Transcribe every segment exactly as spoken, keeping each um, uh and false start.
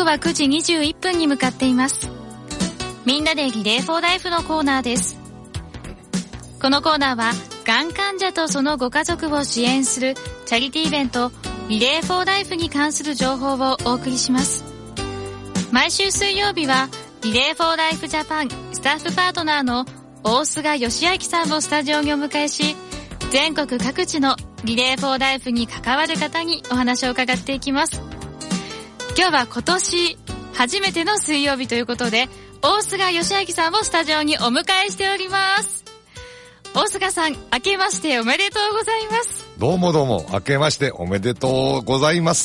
はくじにじゅういっぷんに向かっています。みんなでリレーフォーライフのコーナーです。このコーナーはがん患者とそのご家族を支援するチャリティーイベントリレーフォーライフに関する情報をお送りします。毎週水曜日はリレーフォーライフジャパンスタッフパートナーの大須賀義明さんをスタジオにお迎えし、全国各地のリレーフォーライフに関わる方にお話を伺っていきます。今日は今年初めての水曜日ということで、大須賀義明さんをスタジオにお迎えしております。大須賀さん、明けましておめでとうございます。 どうもどうも、明けましておめでとうございます。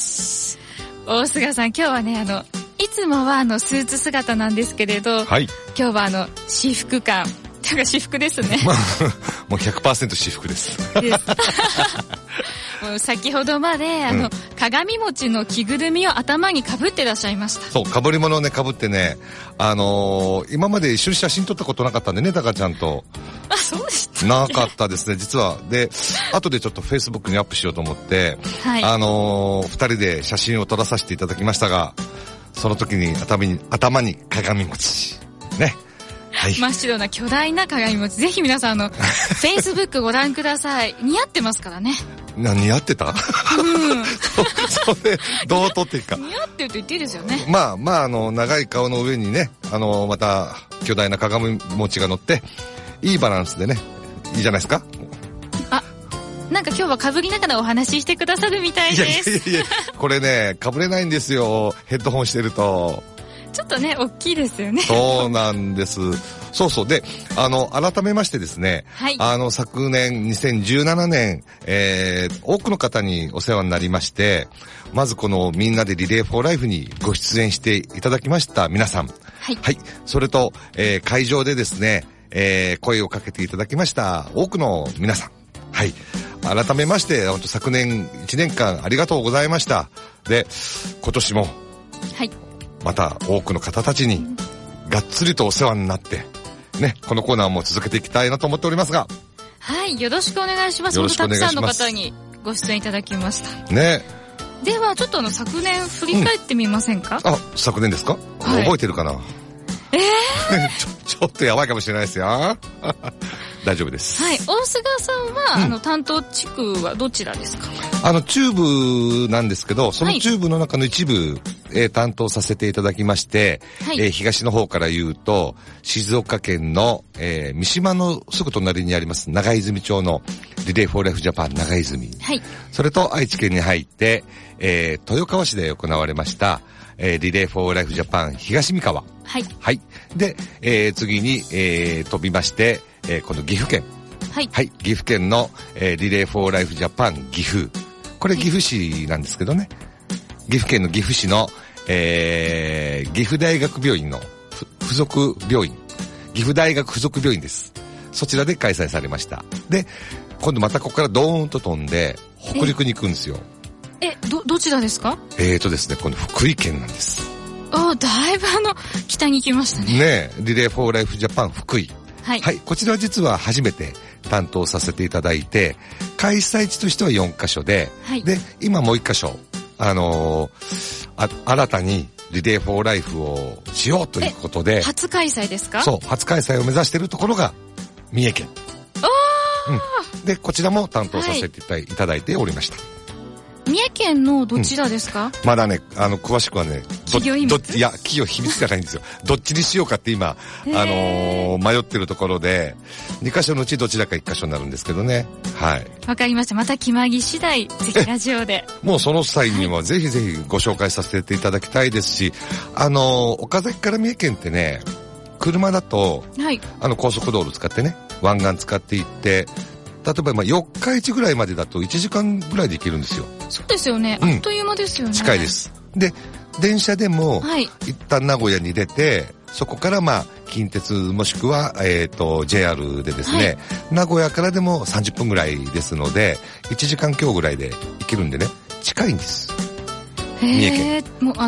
大須賀さん、今日はね、あのいつもはあのスーツ姿なんですけれど、はい、今日はあの私服感というか私服ですね。 もう ひゃくパーセント 私服です。 ですもう先ほどまであの、うん、鏡餅の着ぐるみを頭にかぶってらっしゃいました。 そう、かぶり物をねかぶってね、あのー、今まで一緒に写真撮ったことなかったんでね、タカちゃんと。 あ、そうでしたなかったですね、実は。で、後でちょっとフェイスブックにアップしようと思って、はい、あのー、二人で写真を撮らさせていただきましたが、その時に頭に頭に鏡餅ね。はい、 真っ白な巨大な鏡餅、ぜひ皆さんあのフェイスブックご覧ください。似合ってますからね。 な、似合ってた？うん。そ, それどう撮っていくか。 似合ってると言っていいですよね。 まあまああの長い顔の上にね、あのまた巨大な鏡餅が乗っていいバランスでね、いいじゃないですか。 あ、なんか今日は被りながらお話ししてくださるみたいです。 いやいやいや、これね被れないんですよ。ヘッドホンしてると。 ちょっとね、大きいですよね。 そうなんです。そうそう。で、あの、改めましてですね、はい、あの、昨年、にせんじゅうななねん、えー、多くの方にお世話になりまして、まずこのみんなでリレーフォーライフにご出演していただきました皆さん。はい。はい。それと、えー、会場でですね、えー、声をかけていただきました多くの皆さん。はい。改めまして、昨年いちねんかんありがとうございました。で、今年も、はい。また多くの方たちにがっつりとお世話になってね、このコーナーも続けていきたいなと思っておりますが、 はい、よろしくお願いします。 よろしくお願いします。 たくさんの方にご出演いただきましたね。 ではちょっとあの昨年振り返ってみませんか？ うん、あ、昨年ですか？はい、覚えてるかな？ えー、 ちょ、ちょっとやばいかもしれないですよ。大丈夫です。 はい、大須賀さんは、うん、あの担当地区はどちらですか？ あの中部なんですけど、その中部の中の一部、はい、えー、担当させていただきまして、はい、えー、東の方から言うと静岡県の、えー、三島のすぐ隣にあります長泉町のリレーフォーライフジャパン長泉、はい、それと愛知県に入って、えー、豊川市で行われました、えー、リレーフォーライフジャパン東三河、はい、はい、で、えー、次に、えー、飛びまして、えー、この岐阜県、はい、はい、岐阜県の、えー、リレーフォーライフジャパン岐阜、これ岐阜市なんですけどね、岐阜県の岐阜市の、えー、岐阜大学病院の附属病院、岐阜大学附属病院です。そちらで開催されました。で、今度またここからドーンと飛んで北陸に行くんですよ。 え、えどどちらですか？ えーとですね、この福井県なんです。 あ、だいぶあの北に行きましたね。 ね、リレーフォーライフジャパン福井。はい、はい、こちらは実は初めて担当させていただいて、開催地としてはよんカ所で、はい、で今もういっカ所、あのー、あ新たにリレーフォーライフをしようということで、 初開催ですか？ そう、初開催を目指しているところが三重県。 あー、 うん、でこちらも担当させていた,、はい、いただいておりました。 三重県のどちらですか？ うん、まだね、あの詳しくはね、 企業秘密？ どいや企業秘密じゃないんですよ。どっちにしようかって今、あのー、迷ってるところで、にカ所のうちどちらかいっカ所になるんですけどね。はい。 わかりました。また決まり次第ぜひラジオで。 もうその際にはぜひぜひご紹介させていただきたいですし、あのー、岡崎から三重県ってね、車だと、はい、あの高速道路使ってね、湾岸使っていって。例えばまあよっか市ぐらいまでだといちじかんぐらいで行けるんですよ。 そうですよね。あっという間ですよね。うん、 近いです。で、電車でも、はい、一旦名古屋に出て、そこからまあ近鉄もしくは、えっと、ジェイアール でですね、はい、名古屋からでもさんじゅっぷんぐらいですので、いちじかん強ぐらいで行けるんでね、近いんです。 三重県。もうあの、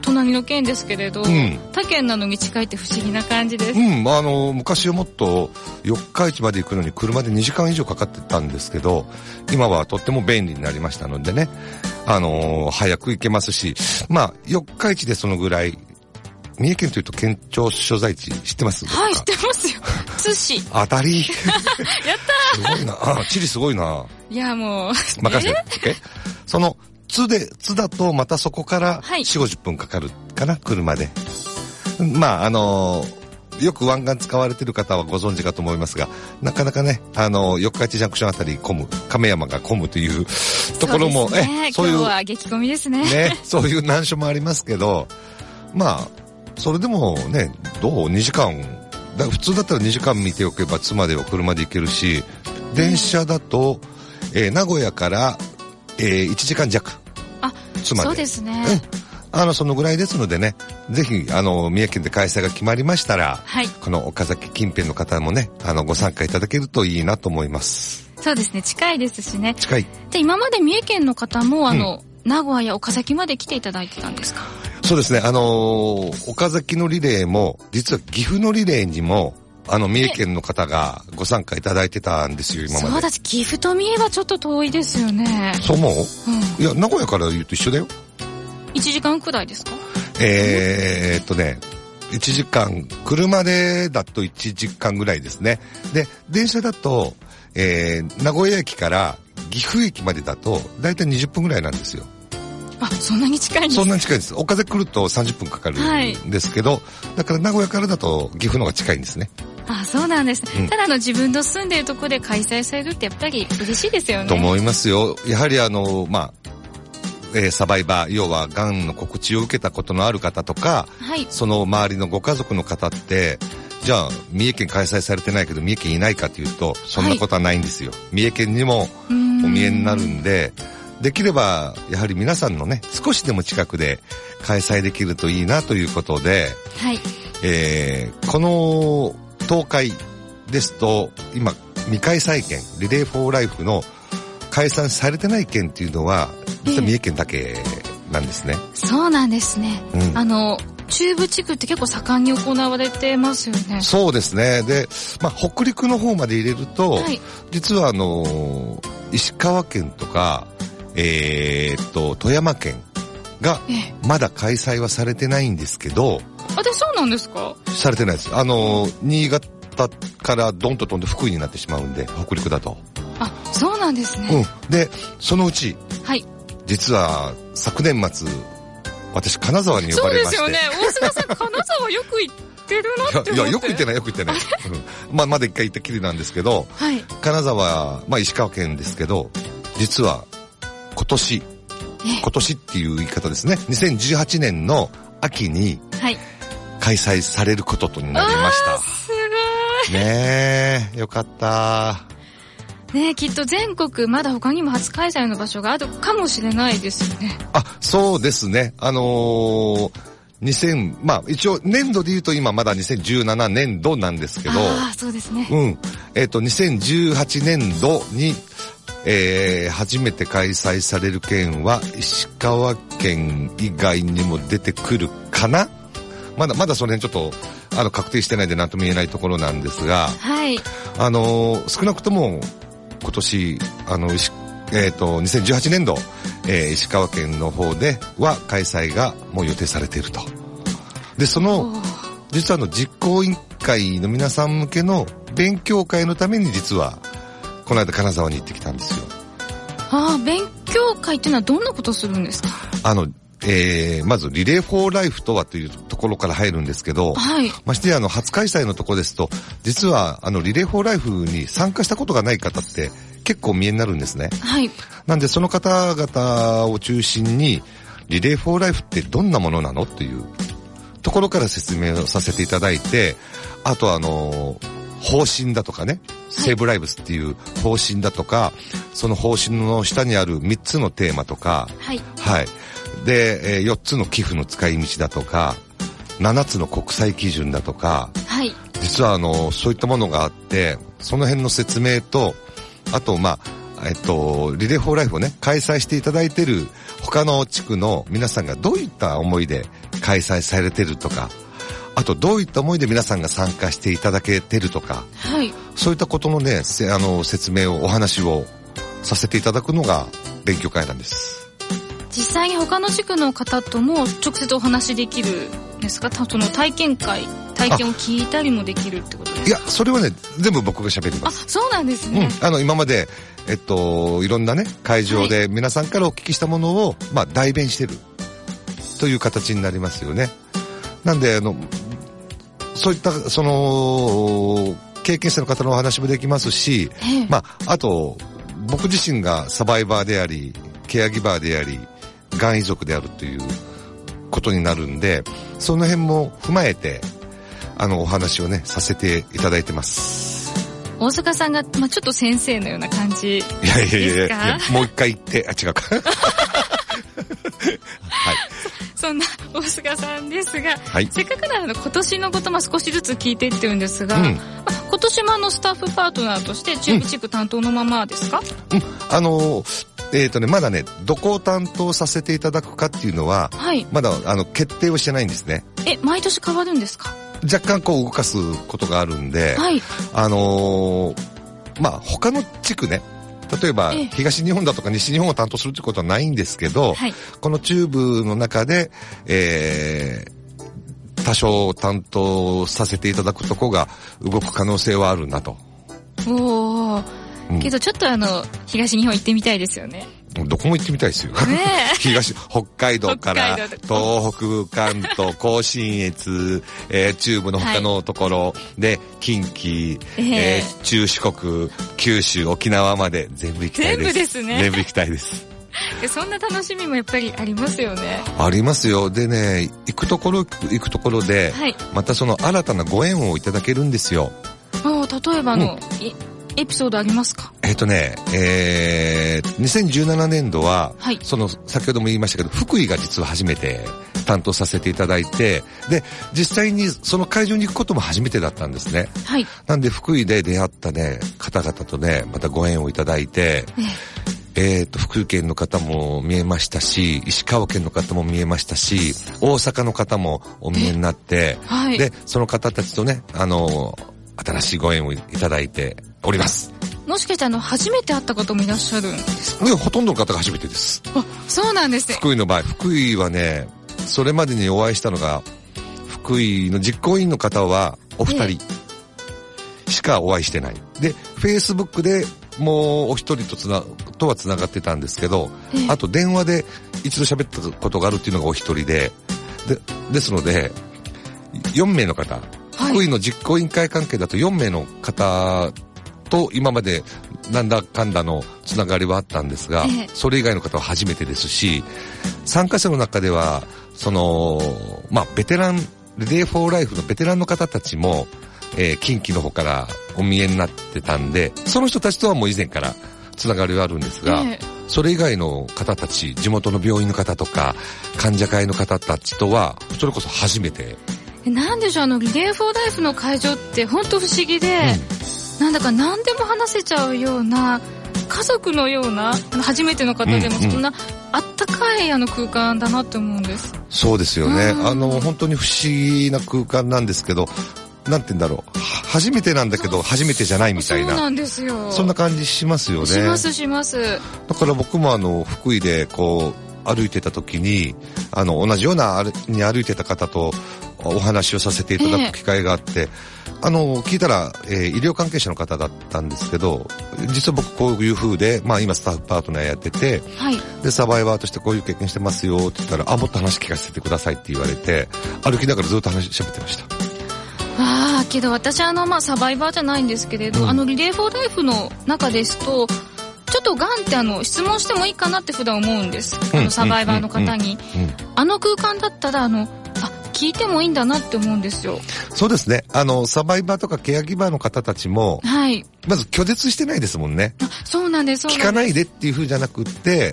隣の県ですけれど、うん、他県なのに近いって不思議な感じです。 うん、あの昔はもっと四日市まで行くのに車でにじかん以上かかってたんですけど、今はとっても便利になりましたのでね、あのー、早く行けますし、まあ四日市でそのぐらい。三重県というと県庁所在地知ってます？ はい、知ってますよ。津市。 当たり。やったー。すごいな。あ、地理すごいな。 いや、もう。 任せて。えその、津で、津だとまたそこからよん、はい、ごじゅっぷんかかるかな、車で。まあ、あのー、よく湾岸使われてる方はご存知かと思いますが、なかなかね、あのー、四日市ジャンクションあたり混む、亀山が混むというところも、 そうですね、え、そういう。今日は激混みですね。 ね、そういう難所もありますけど、まあ、それでもね、どうにじかんだ、普通だったらにじかん見ておけば津までは車で行けるし、電車だと、えー、名古屋から、えー、いちじかんじゃく。 あ、津まで。そうですね。 うん。あの、そのぐらいですのでね、ぜひ、あの、三重県で開催が決まりましたら、 はい。 この岡崎近辺の方もね、あの、ご参加いただけるといいなと思います。 そうですね、近いですしね。 近い。 で、今まで三重県の方も、あの、うん、名古屋や岡崎まで来ていただいてたんですか？ そうですね、あのー、岡崎のリレーも、実は岐阜のリレーにも、あの、三重県の方がご参加いただいてたんですよ、今まで。 そうだし、岐阜と三重はちょっと遠いですよね。 そう思う？うん。いや、名古屋から言うと一緒だよ。 いちじかんくらいですか？ えーっとね、いちじかん、車でだといちじかんぐらいですね。で、電車だと、えー、名古屋駅から岐阜駅までだと、だいたいにじゅっぷんぐらいなんですよ。 あ、そんなに近いんですか？ そんなに近いです。岡崎来るとさんじゅっぷんかかるんですけど、はい、だから名古屋からだと岐阜の方が近いんですね。 あ、そうなんです、うん、ただあの自分の住んでいるところで開催されるってやっぱり嬉しいですよね。 と思いますよ。やはりあの、まあ、えー、サバイバー、要はがんの告知を受けたことのある方とか、はい、その周りのご家族の方って、じゃあ三重県開催されてないけど三重県いないかというと、そんなことはないんですよ。はい、三重県にもお見えになるんで、できればやはり皆さんのね、少しでも近くで開催できるといいなということで、 はい、 えー、この東海ですと今未開催県リレーフォーライフの開催されてない県っていうのは実は三重県だけなんですね。えー、そうなんですね。うん、あの中部地区って結構盛んに行われてますよね。 そうですね。で、まあ、北陸の方まで入れると、はい、実はあの石川県とかえー、っと富山県がまだ開催はされてないんですけど。 あ、で、そうなんですか？ されてないです。あの新潟からドンと飛んで福井になってしまうんで、北陸だと。 あ、そうなんですね。 うん。で、そのうち、 はい、 実は昨年末私金沢に呼ばれまして。 そうですよね。大須賀さん金沢よく行ってるなって思って。 いや、いやよく行ってないよく行ってない。うん、まあまだ一回行ったきりなんですけど、 はい、 金沢、まあ石川県ですけど、実は今年、今年っていう言い方ですね。にせんじゅうはちねんの秋に開催されることとなりました。 はい、すごい。 ねえ、よかった。 ねえ、きっと全国まだ他にも初開催の場所があるかもしれないですよね。 あ、そうですね。あのー、にせん、まあ一応年度で言うと今まだにせんじゅうななねんどなんですけど。 ああ、そうですね。 うん。えっと、にせんじゅうはちねんどに、えー、初めて開催される県は石川県以外にも出てくるかな。まだまだその辺ちょっとあの確定してないんで何とも言えないところなんですが、 はい、 あのー、少なくとも今年あの、えー、とにせんじゅうはちねんど、えー、石川県の方では開催がもう予定されていると。でその実はあの実行委員会の皆さん向けの勉強会のために実はこの間金沢に行ってきたんですよ。 ああ、勉強会っていうのはどんなことするんですか？ あの、えー、まずリレーフォーライフとはというところから入るんですけど、 はい、 ましてやあの初開催のところですと、実はあのリレーフォーライフに参加したことがない方って結構見えになるんですね。 はい。 なんでその方々を中心にリレーフォーライフってどんなものなのっていうところから説明をさせていただいて、あとあの方針だとかね、セーブライブスっていう方針だとか、はい、その方針の下にあるみっつのテーマとか、 はい。 はい。で、えー、よっつの寄付の使い道だとか、ななつの国際基準だとか、 はい。 実はあの、そういったものがあって、その辺の説明と、あと、まあ、えっと、リレーフォーライフをね、開催していただいている他の地区の皆さんがどういった思いで開催されてるとか、あとどういった思いで皆さんが参加していただけてるとか、 はい、 そういったことのね、あの説明をお話をさせていただくのが勉強会なんです。 実際に他の地区の方とも直接お話できるんですか？その体験会、体験を聞いたりもできるってことですか？ いや、それはね、全部僕が喋ります。 あ、そうなんですね。 うん、あの今までえっといろんなね会場で皆さんからお聞きしたものを、はい、まあ代弁してるという形になりますよね。なんであのそういったその経験者の方のお話もできますし、ええ、まああと僕自身がサバイバーでありケアギバーでありがん遺族であるということになるんで、その辺も踏まえてあのお話をねさせていただいてます。 大阪さんが、まあ、ちょっと先生のような感じですか？いやいやいやいや、 もう一回言ってあ違うかはい、 そんな大阪さんですが、 はい、 せっかくなので今年のことも少しずつ聞いていってるんですが、うん、今年もあのスタッフパートナーとして中部地区担当のままですか？ うん、うん、あのえーとね、まだねどこを担当させていただくかっていうのは、はい、まだあの決定をしてないんですね。 え、毎年変わるんですか？ 若干こう動かすことがあるんで、 はい、 あのー、まあ他の地区ね、例えば東日本だとか西日本を担当するってことはないんですけど、はい、この中部の中で、えー、多少担当させていただくとこが動く可能性はあるなと。 おー、うん、けどちょっとあの東日本行ってみたいですよね。 どこも行ってみたいですよ。ね、東、北海道から東北、関東、甲信越、えー、中部の他のところ、はい、で、近畿、えーえー、中四国、九州、沖縄まで全部行きたいです。 全部ですね。 全部行きたいです。 そんな楽しみもやっぱりありますよね。 ありますよ。でね、行くところ行くところで、はい、またその新たなご縁をいただけるんですよ。 あ、例えばの、うん、エピソードありますか？ えっとね、えー、にせんじゅうななねんどは、はい、その、先ほども言いましたけど、福井が実は初めて担当させていただいて、で、実際にその会場に行くことも初めてだったんですね。 はい。 なんで、福井で出会ったね、方々とね、またご縁をいただいて、えー、えーと、福井県の方も見えましたし、石川県の方も見えましたし、大阪の方もお見えになって、はい、で、その方たちとね、あの、新しいご縁をいただいております。 もしかしてあの初めて会った方もいらっしゃるんですか？ いや、ほとんどの方が初めてです。 あ、そうなんですね。 福井の場合、福井はね、それまでにお会いしたのが、福井の実行委員の方はお二人しかお会いしてない。で、Facebook でもうお一人とつな、とはつながってたんですけど、あと電話で一度喋ったことがあるっていうのがお一人で、で、ですので、よんめいの方、福井の実行委員会関係だとよんめいの方と今までなんだかんだのつながりはあったんですが、ええ、それ以外の方は初めてですし、参加者の中ではそのまあベテランレディーフォーライフのベテランの方たちも、えー、近畿の方からお見えになってたんで、その人たちとはもう以前からつながりはあるんですが、ええ、それ以外の方たち、地元の病院の方とか患者会の方たちとはそれこそ初めて。 なんでしょう、あのリレーフォーライフの会場って本当不思議で、うん、なんだか何でも話せちゃうような家族のような、初めての方でもそんなあったかいあの空間だなって思うんです。 そうですよね、うん、あの本当に不思議な空間なんですけど、なんて言うんだろう、初めてなんだけど初めてじゃないみたいな、 そうなんですよ。 そんな感じしますよね。 しますします。 だから僕もあの福井でこう歩いてた時に、あの同じようなに歩いてた方とお話をさせていただく機会があって、えー、あの聞いたら、えー、医療関係者の方だったんですけど、実は僕こういう風で、まあ今スタッフパートナーやってて、はい、でサバイバーとしてこういう経験してますよって言ったら、あ、もっと話聞かせてくださいって言われて、歩きながらずっと話しゃべってました。 ああ、けど私あのまあサバイバーじゃないんですけれど、うん、あのリレーフォーライフの中ですと、ちょっとガンってあの質問してもいいかなって普段思うんです、うん、あのサバイバーの方に、うんうんうん、あの空間だったらあのあ聞いてもいいんだなって思うんですよ。 そうですね、あのサバイバーとかケアギバーの方たちも、はい、まず拒絶してないですもんね。 あ、そうなんです、そうなんです。 聞かないでっていう風じゃなくって、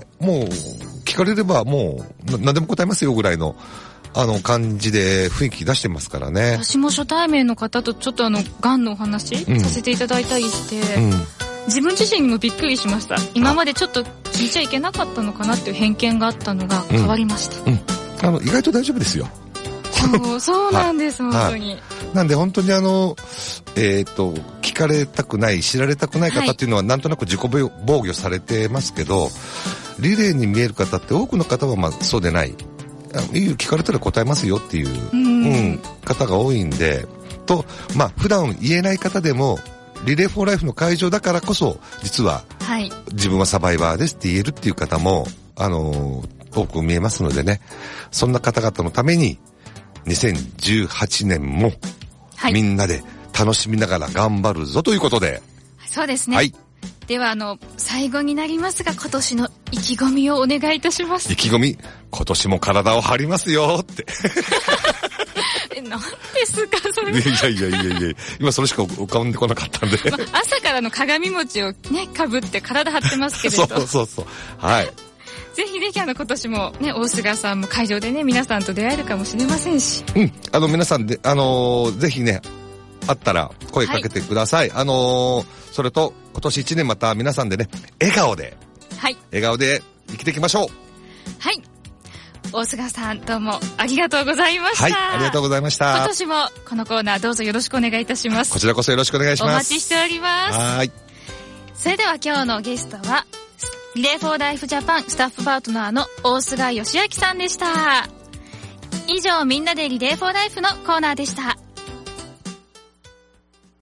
もう聞かれればもう何でも答えますよぐらいのあの感じで雰囲気出してますからね。 私も初対面の方とちょっとあのガンのお話、うん、させていただいたりして、うん、自分自身にもびっくりしました。今までちょっと聞いちゃいけなかったのかなっていう偏見があったのが変わりました。 うんうん、あの意外と大丈夫ですよ。 そうそうなんです、はい、本当に。 なんで本当にあの、えっと、聞かれたくない、知られたくない方っていうのはなんとなく自己防御されてますけど、リレーに見える方って多くの方はまあそうでない。聞かれたら答えますよっていう、うん、うん、方が多いんで、と、まあ普段言えない方でも、リレーフォーライフの会場だからこそ、実は、はい、自分はサバイバーですって言えるっていう方も、あのー、多く見えますのでね、そんな方々のために、にせんじゅうはちねんも、はい、みんなで楽しみながら頑張るぞということで。 そうですね。はい。では、あの、最後になりますが、今年の意気込みをお願いいたします。 意気込み、今年も体を張りますよって。 え、何ですか、それ。 いやいやいやいや、今それしか浮かんでこなかったんで。まあ、朝からの鏡餅をね、被って体張ってますけれど。 そうそうそう。はい。 ぜひぜひあの今年もね、大菅さんも会場でね、皆さんと出会えるかもしれませんし。 うん、あの皆さんで、あのー、ぜひね、あったら声かけてください。はい、あのー、それと今年一年また皆さんでね、笑顔で、はい。笑顔で生きていきましょう。 はい。大菅さんどうもありがとうございました。 はい、ありがとうございました。 今年もこのコーナーどうぞよろしくお願いいたします。 こちらこそよろしくお願いします。 お待ちしております。 はい。 それでは今日のゲストは、リレーフォーライフジャパンスタッフパートナーの大菅義明さんでした。以上、みんなでリレーフォーライフのコーナーでした。